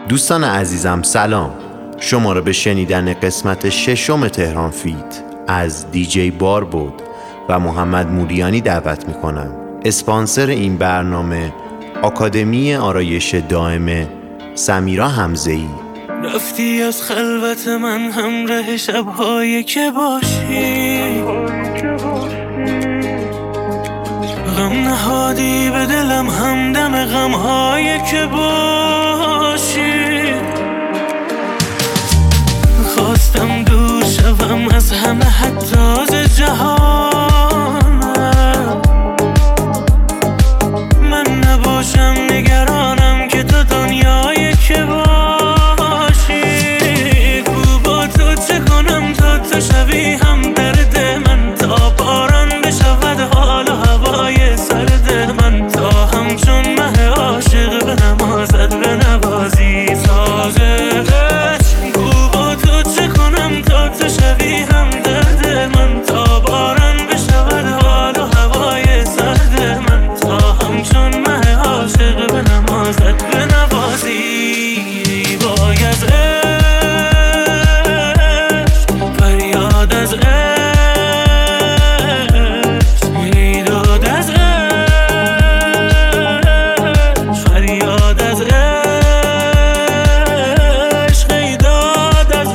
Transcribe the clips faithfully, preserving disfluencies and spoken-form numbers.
دوستان عزیزم سلام، شما را به شنیدن قسمت ششم تهران فیت از دیجی بار بود و محمد موریانی دعوت می کنم. اسپانسر این برنامه آکادمی آرایش دائم سمیرا حمزه‌ای. رفتی از خلوت من همراه شب‌هایی که باشی، غم نهادی به دلم همدم غم‌هایی که باشی. خواستم دور شوم از همه حتی ز جهانم، من نباشم نگرانم که تو دنیایی که باشی. گو با تو چه کنم تا تو شوی هم درد من، تا باران بشود حال و هوای سرد من، تا همچون مه عاشق به نمازت به نوازی سازش. گو با تو چه کنم تا تو شوی هم درد من، تا باران بشود حال و هوای سرد من، تا همچون مه عاشق به نمازت به نوازی. وای از عشق، فریاد از عشق، میداد از عشق، فریاد از عشق، میداد از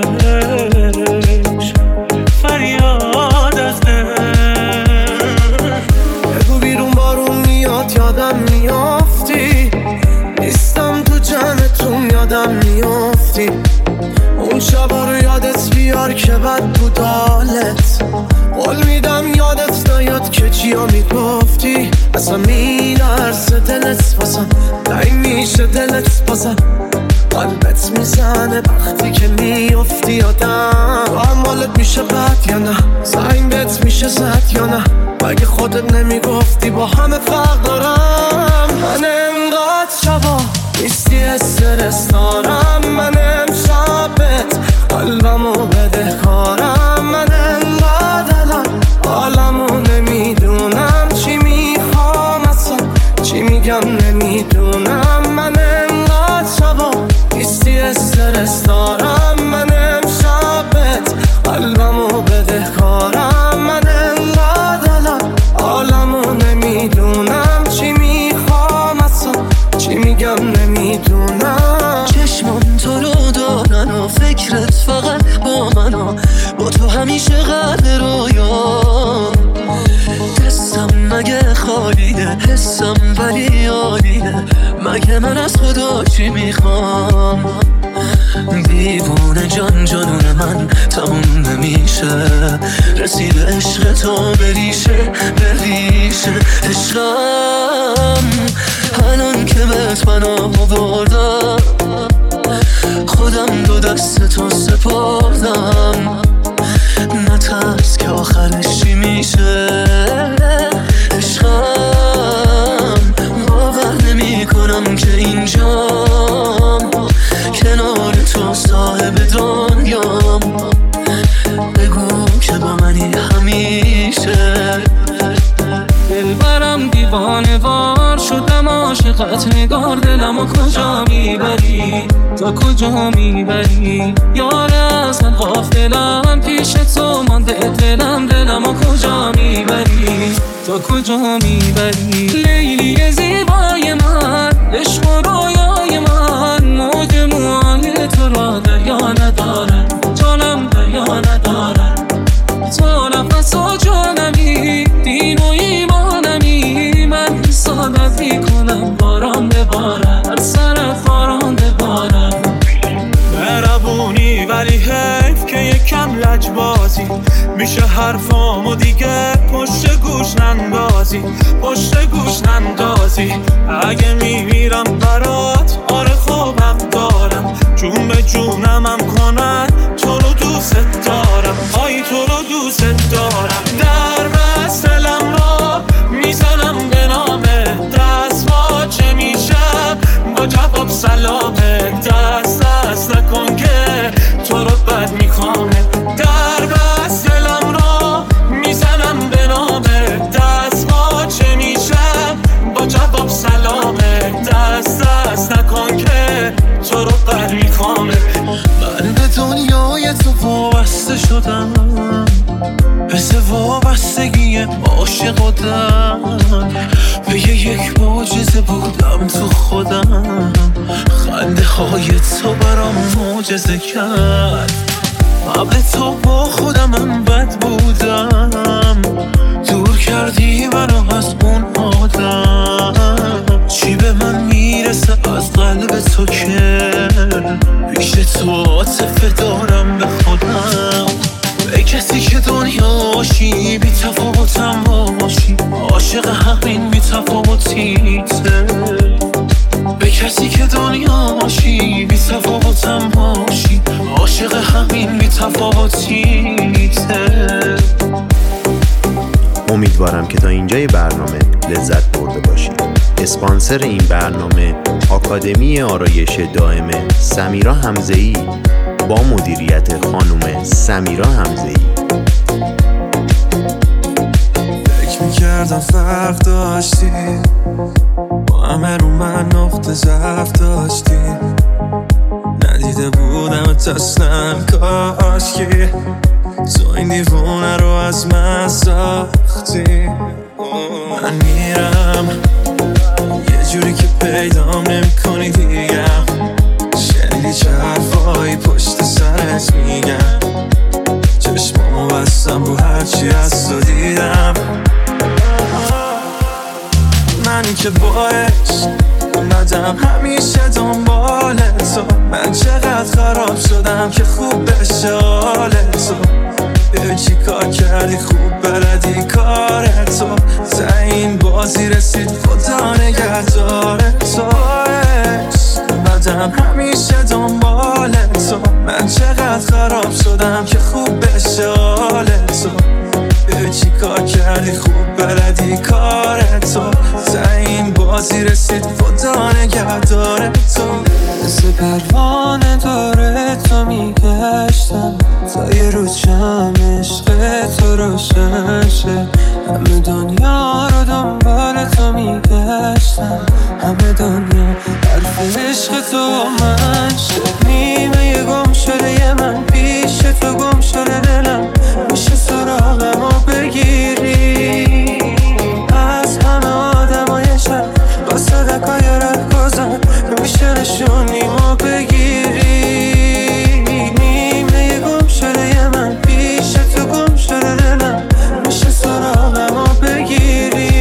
عشق، فریاد از عشق. بگو بیرون بارون میاد یادم میافتی، نیستم تو جمعتون یادم میافتی. اون شبا رو یادت بیار که بد بود حالت، قول میدم یادت نیاد که چیا میگفتی. اصلا میلرزه دلت بازم، تنگ میشه دلت بازم، قلبت میزنه وقتی که میافتی یادم. تو هم حالت میشه بد یا نه، زنگ بهت میشه زد یا نه، مگه خودت نمیگفتی با همه فرق دارم. من انقدر شبا نیستی استرس دارم، من امشبت قلبمو بده کارم. من انقدر الان حالمو نمیدونم، چی میخوام اصلا چی میگم نمیدونم. من انقدر شبا نیستی استرس دارم، من امشبت قلبمو بده کارم. من انقدر الان حالمو نمیدونم، چی میخوام اصلا چی میگم نمیدونم. چشمم تو رو دارن و فکرت فقط با من و با تو همیشه غرق رویام. دستم مگه خالیه، حسم ولی عالیه، مگه من از خدا چی میخوام. دیوونه جان جانون من تموم نمیشه، رسید عشق تو بریشه بریشه عشقم. الان که بهت منو بردم، خودم دو دست تو سپردم. نترس که آخرش چی میشه عشقم. باور نمی کنم که اینجام کنار تو صاحب دنیام. بگو که با منی همیشه. دلبرم دیوانه وار شدم، عاشقت نگار دلمو کجا میبری، تا کجا میبری یاره. اصلا غافلم پیش تو مانده دلم، دلمو کجا میبری، تا کجا میبری. لیلی زیبای من، عشق و رویای من، موج موهای تو را دریا نداره، جانم دریا نداره. تو نفس و جانمی، دین و ایمانمی، من حسادت میکنم باران بباره، هر سرت باران بباره. مهربونی ولی حیف که یکم لجبازی، میشه حرفامو دیگه پشت گوش نندازی، پشت گوش نندازی. اگه میمیرم برات آره خوبم دارم، جون به جونمم کنن تو رو دوست دارم، آی تو رو دوست دارم. در بست دلم را میزنم به نامه، دست با چه میشم با جواب سلامه. دست دست نکن که تو رو بد میخوامه. در بست دلم را میزنم به نامه، دست با چه میشم با جواب سلامه. دست دست نکن که تو خودم به یک معجزه بودم تو خودم. خنده های تو برام معجزه کرد. قبل تو با خودمم بد بودم، دور کردی منو از اون آدم. چی به من میرسه از قلب تو که پیش تو عاطفه دارم به خودم. به کسی که دنیا باشی بی تفاوتم باشی، عاشق همین بی تفاوتیته. به کسی که دنیا باشی بی تفاوتم باشی، عاشق همین بی تفاوتیته. امیدوارم که تا اینجای برنامه لذت برده باشید. اسپانسر این برنامه آکادمی آرایش دائمه سمیرا حمزه‌ای با مدیریت خانم سمیرا حمزه‌ای. فکر میکردم فرق داشتی، با همه رو من نقطه ضعف داشتی. ندیده بودم اصلا کاشکی تو این دیوونه رو از من ساختی. من میرم یه جوری که پیدام نمی کنی دیگم. شنیدی چه حرفایی پشت سرت میگم، چشمامو بستم رو هرچی از تو دیدم. من که باعث اومدم همیشه دنبال تو. من چقدر خراب شدم که خوب بشه حال تو. بیا چی کار کردی خوب بلدی کار تو. تا این بازی رسید خدا نگهدار تو. اومدم همیشه دنبال تو. من چقدر خراب شدم که خوب بشه حال تو. بیا چی کار کردی خوب بلدی کار تو. تا این بازی رسید خدا نگهدار تو. مثل پروانه داره تو میگشتم تا یه روز شم عشق تو روشن شه. همه دنیا رو دنبال تو میگشتم، همه دنیا حرف عشق تو من شه. نیمه یه گم شده یه من پیش تو گم شده دلم. میشه سراغمو بگیری از همه آدمای شب با صدقای ره گذار. میشه نشونیمو بگیری. نیمه یه گم شده یه من پیش تو گم شده دلم. میشه سراغمو بگیری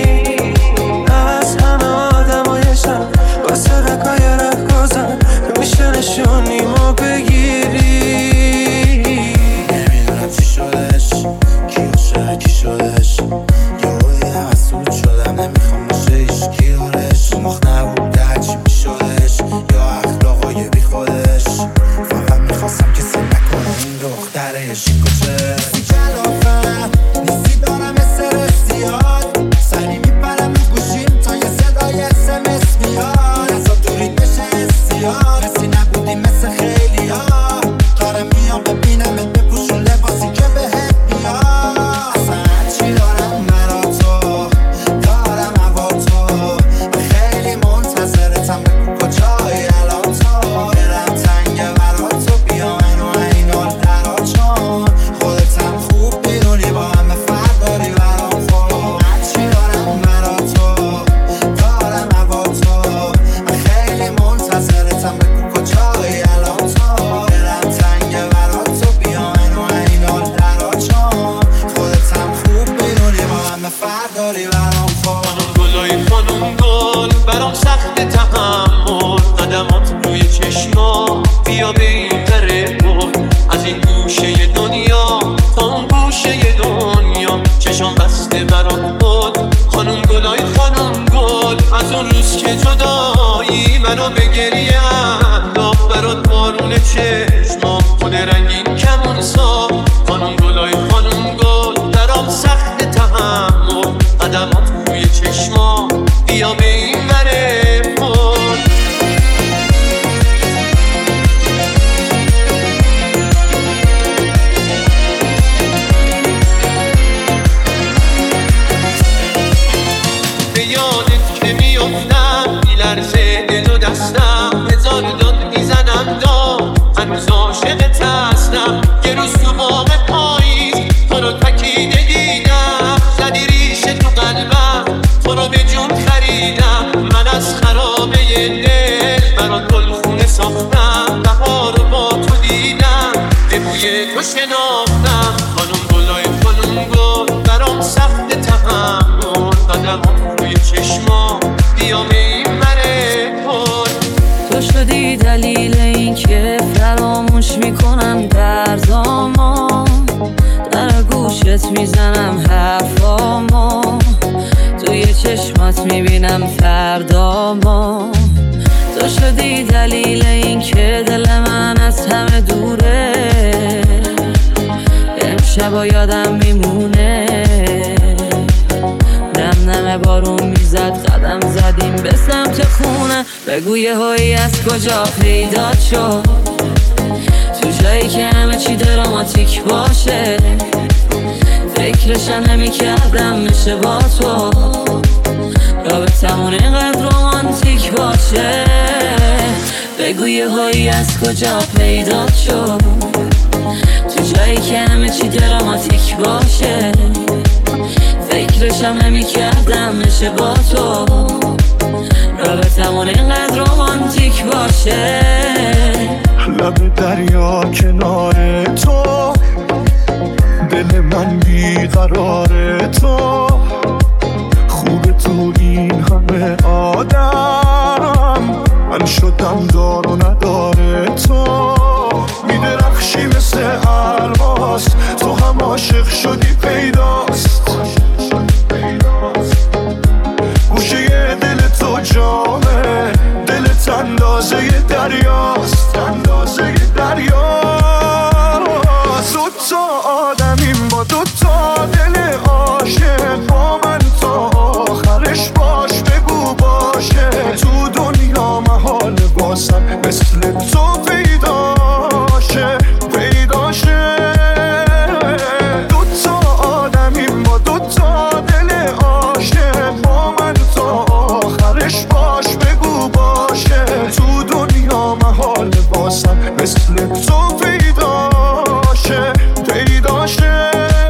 از همه آدمای شب با صدقای ره گذار. میشه نشونیمو بگیری. نمیدونم چی شدش، کی عاشق کی شدش. یهو دیدم حسود شدم نمیخوام باشه هیچکی دارش. مخ نبود هرچی میشدش یا اخلاقای بی خودش. فقط میخواستم کسی نکنه این دختره شیکوچه. نیستی کلافم نیستی دارم مثل اختیار. سری میپرم رو گوشیم تا یه صدای اسمس میاد. ازا دورید بشه استیار. کسی نبودی مثل خیلی ها. دارم میام ببینمت بپوشون لباسی که بهت میاد. اصلا چی دارم مرا تو دارم هوا تو. خیلی منتظرتم بگو کجایی الان تو. دلم تنگه برا تو بیا منو این درا چون خودتم خوب میدونی با همه فرق داری برام خود. چی دارم مرا تو دارم هوا تو. خیلی منتظرتم بگو کجایی الان تو. دلم تنگه برا تو بیا منو این درا چون خودتم خوب میدونی با همه فرق داری برام خود. خانم گلای خانم گل برام سخت تحمل. قدمات روی چشما بیا به این بره بود. از این گوشه دنیا تا اون گوشه دنیا چشم بسته برام بود. خانم گلای خانم گل از اون روز که جدایی منو به گریه انداخت. برات بارون چشمام خود رنگین کمون ساخت. خانم گلای خانم گل برام سخت تحمل. قدمات روی چشما بیا به این بره بود. به یادت که میفتم میلرزه دل و دستم. هزار داد میزنم داد هنوز عاشقت هستم. یه روز تو باغ پاییز تو رو تکیده دیدم. زدی ریشه برات گلخونه ساختم، بهار با تو دیدم، به بوی تو شناختم. خانم گلای خانم گل برام سخت تحمل، قدمات روی چشما بیام این مره کن. تو شدی دلیل این که فراموش میکنم دردامو، در گوشت میزنم حرفامو، توی چشمات میبینم فردامو. تو شدی دلیل این که دل من از همه دوره، امشبا یادم میمونه. نم نم بارون میزد، قدم زدیم به سمت خونه. بگو یه هایی از کجا پیدا شد، تو جایی که همه چی دراماتیک باشه. فکرشم نمی کردم میشه با تو رابطمون اینقدر رومانتیک باشه. بگو یه هایی از کجا پیدا شد، تو جایی که همه چی دراماتیک باشه. فکرشم نمی کردم میشه با تو رابطمون اینقدر رومانتیک باشه. لب دریا کنار تو، دل من بیقرار تو. خوب تو این همه آدم، من شدم دار و نداره تو. میدرخشی مثل الماس، تو هم عاشق شدی پیداست. گوشه دل تو جامه، دلت اندازه دریاست، اندازه دریاست. دو تا آدمیم با دو تا دل عاشق، با من تا آخرش باش بگو باشه. تو دنیا محال باسم مثل تو پیداشه، پیداشه. دو تا آدمیم با دو تا دل عاشق، با من تا آخرش باش بگو باشه. تو دنیا محال باسم مثل تو پیداشه، پیداشه.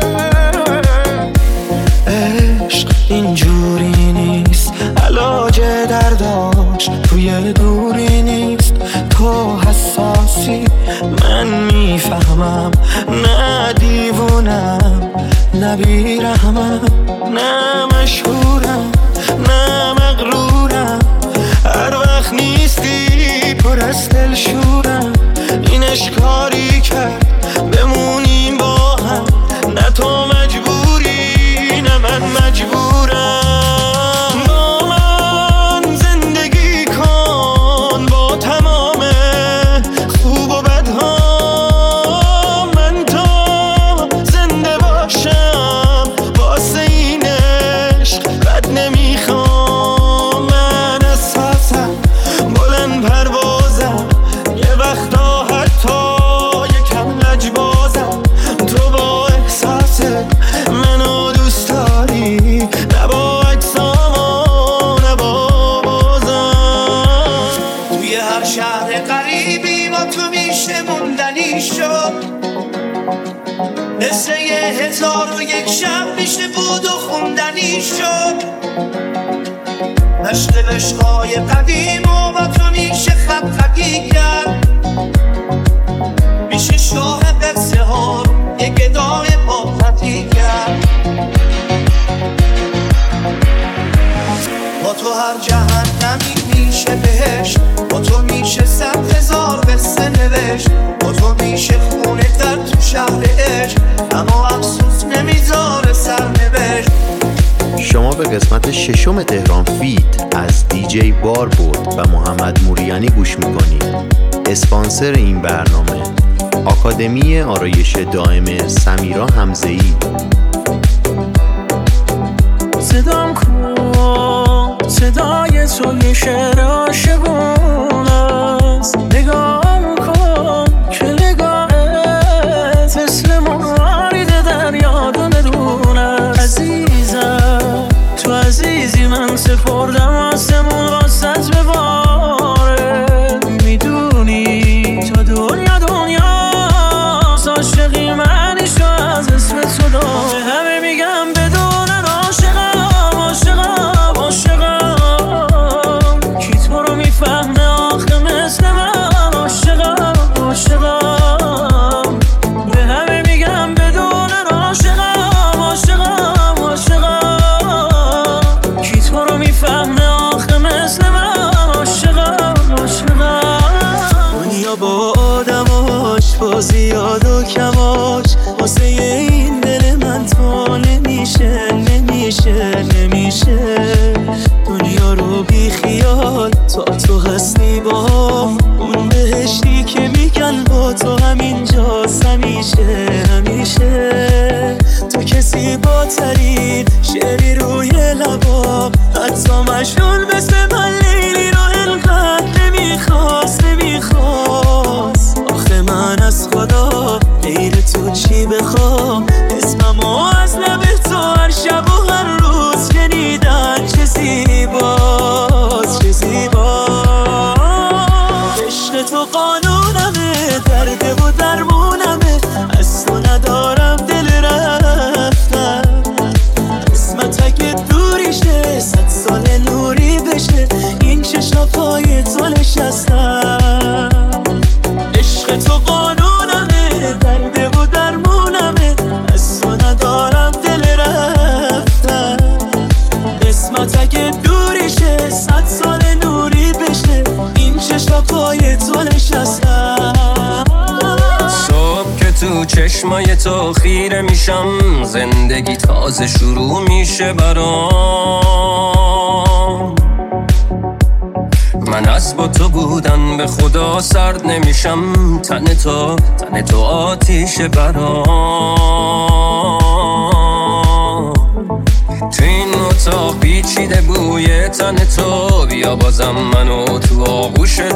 عشق اینجوری نیست، علاج درداش توی دوری نیست. تو حساسی من میفهمم، نه دیوونم نه بیرحمم، نه مشهورم نه مغرورم. هر وقت نیستی پر از دل شورم، این اشکاری کرد بمونیم با هم. نه تو مجبوری نه من مجبورم. با من زندگی کن با تمام خوب و بدها، من تا زنده باشم واسه این عشق بد نمیخوام. من احساسم بلند پروازم، یه وقتا حتی یکم لجبازم. تو با احساست منو دوست داری، نه با اجسامو نه با بازم. توی هر شهر قریبی با تو میشه موندنی شد، مثل یه هزار و یک شب میشه بود و خوندنی شد. مشق عشقای قدیم و با تو میشه خط خطی کرد، میشه شاه قصه ها رو یه گدای پاپتی کرد. با تو هر جهنمی میشه بهشت، با تو میشه صد هزار قصه نوشت. با تو میشه خونه در تو شهر عشق، اما افسوس نمیذاره سرنوشت. شما به قسمت ششم تهران فیت از دیجی بار بود و محمد موریانی گوش میکنید. اسپانسر این برنامه آکادمی آرایش دائم سمیرا حمزه‌ای. صدام کن، صدای تو یه شعر عاشقونه است. نگاه کن که نگاهت مثل موارد دریا دونه. عزیزم تو عزیزی، من سپردم آسمون راستت بباره. میدونی تا دنیا دنیاست، عاشقی منیشو از اسم تو داره. همه میگم بدونن عاشقم عاشقم عاشقم، کی تو رو میفهمه آخه تو قانونمه، درد و درمونمه، از تو ندارم دل رفتن. قسمت اگه دوری شه صد سال نوری بشه، این چشم پای تو نشستم. عشق تو قانونمه، درد و درمونمه، از تو ندارم دل رفتن. قسمت اگه دوری شه صد سال نوری بشه، این چشم پای تو نشستم. صبح که تو چشمای تو خیره میشم، زندگی تازه شروع میشه برام. من از با تو بودن به خدا سرد نمیشم، تن تو تن تو آتیش برام. تو این اتاق پیچیده بوی تن تو، بیا بازم منو تو آغوشت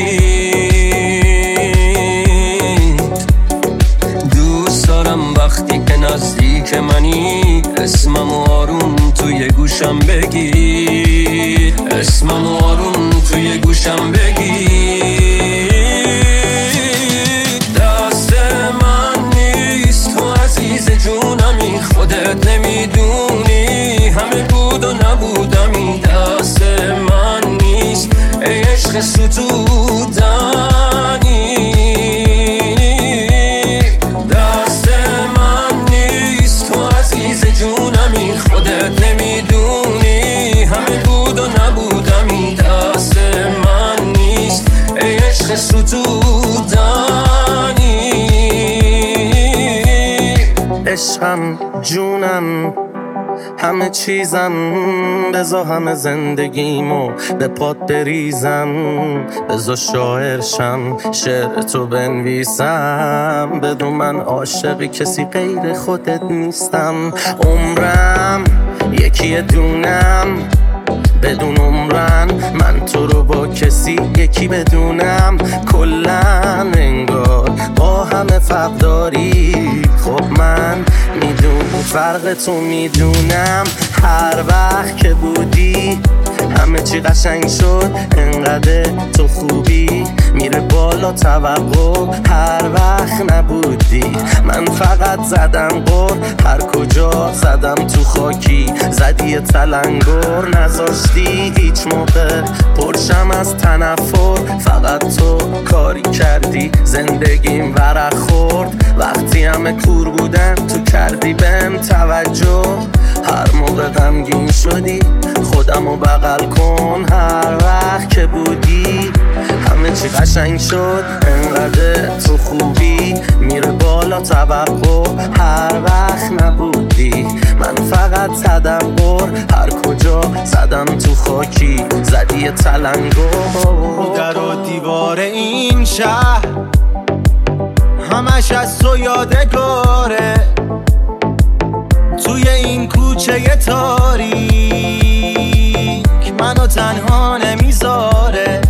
بگیر. دوست دارم وقتی که نزدیک منی، اسمم آروم توی گوشم بگیر، اسمم آروم توی گوشم بگیر. دست من نیست تو عزیز جونمی، خودت نمیدونی همه بود و نبودمی. دست من نیست ای عشق ستودنی، دست من نیست تو عزیز جونمی، خودت نمیدونی همه بود و نبودمی. دست من نیست ای عشق ستودنی. عشقم جونم همه چیزم، بذار همه زندگیمو به پات بریزم. بذار شاعرشم شعر تو بنویسم، بدون من عاشق کسی غیر خودت نیستم. عمرم یکی دونم بدون عمرن، من تو رو با کسی یکی بدونم. کلن انگار با همه فرق داری، خب من میدونم فرق تو میدونم. هر وقت که بودی همه چی قشنگ شد، انقدر تو خوبی میره بالا توقع. هر وقت نبودی من فقط زدم قر، هر کجا زدم تو خاکی زدی تلنگر. نذاشتی هیچ موقع پرشم از تنفر، فقط تو کاری کردی زندگیم ورق خورد. وقتی همه کور بودن تو کردی بهم توجه، هر موقع غمگین شدی خودمو بغل کن. هر وقت که بودی همه چی قشنگ شد، انقدر تو خوبی میره بالا توقع. هر وقت نبودی من فقط زدم قر، هر کجا زدم تو خاکی زدی تلنگر. در و دیوار این شهر همش از تو یادگاره، توی این کوچه تاریک منو تنها نمیذاره.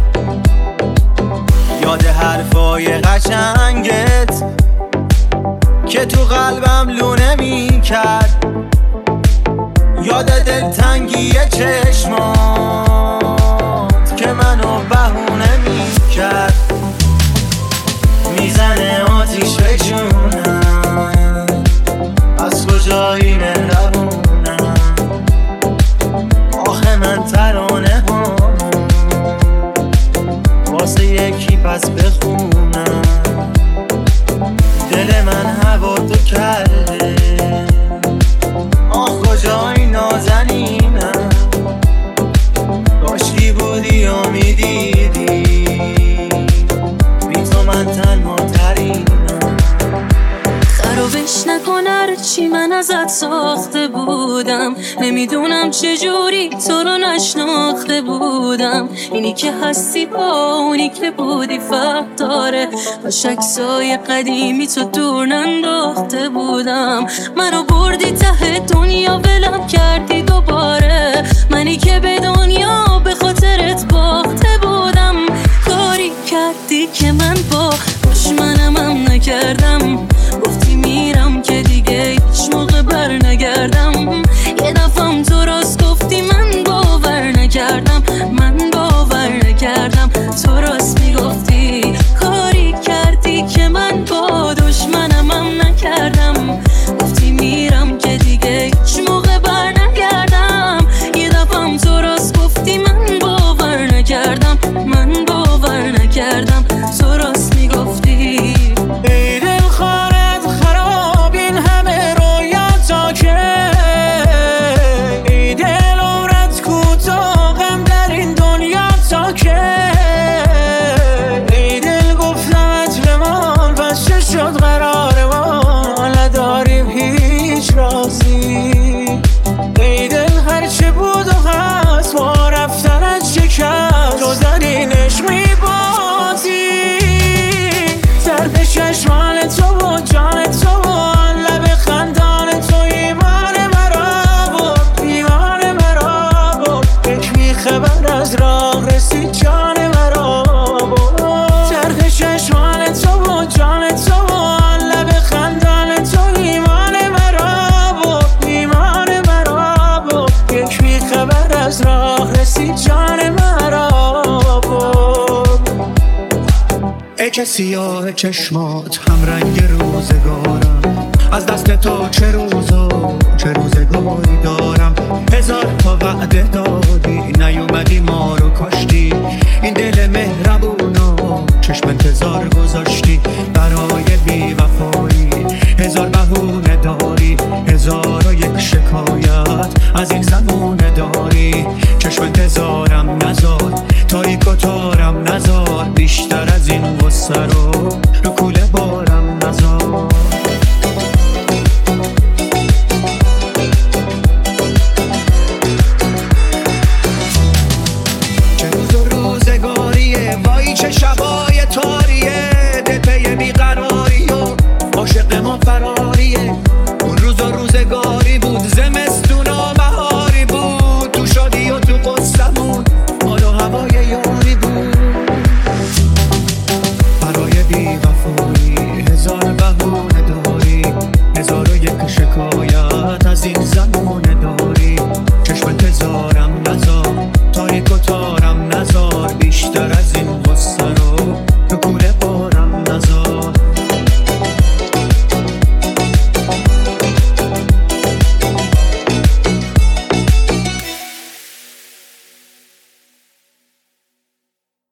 یاد حرفای قشنگت که تو قلبم لونه میکرد، یاد دلتنگی چشمات که منو بهونه میکرد. میزنه آتیش به جونم، از کجایی مهربونم. آخه من ترانه هم واسه یکی پس بخونم. دل من هوا تو کرده، آخ کجایی نازنینم. کاشکی بودی و میدیدی بی تو من تنها ترینم. خرابش نکن هرچی من ازت ساخته بودم، نمیدونم چجوری تو رو نشناخته بودم. اینی که هستی با اونی که بودی فرق داره، باش عکسای قدیمی تو دور ننداخته بودم. منو بردی ته دنیا ولم کردی دوباره، منی که به دنیا به خاطرت باخته بودم. کاری کردی که من با دشمنم هم نکردم، گفتی میرم که دیگه هیچ موقع بر نگردم. یه دفعم تو راست گفتی من باور نکردم، من باور نکردم. تو راست میگفتی ای که سیاه چشمات هم رنگ روزگارم، از دست تو چه روزا چه روزگاری دارم. هزار تا وعده دادی نیومدی ما رو کاشتی، این دل مهربونو چشم انتظار گذاشتی. برای بی وفایی هزار بهونه داری، هزار و یک شکایت از یک زبونه داری. چشم انتظارم نزار تایی کتارم نزار، بیشتر از این غصه رو رو کوله بارم نزار. چه روز و روزگاریه وای چه شبایی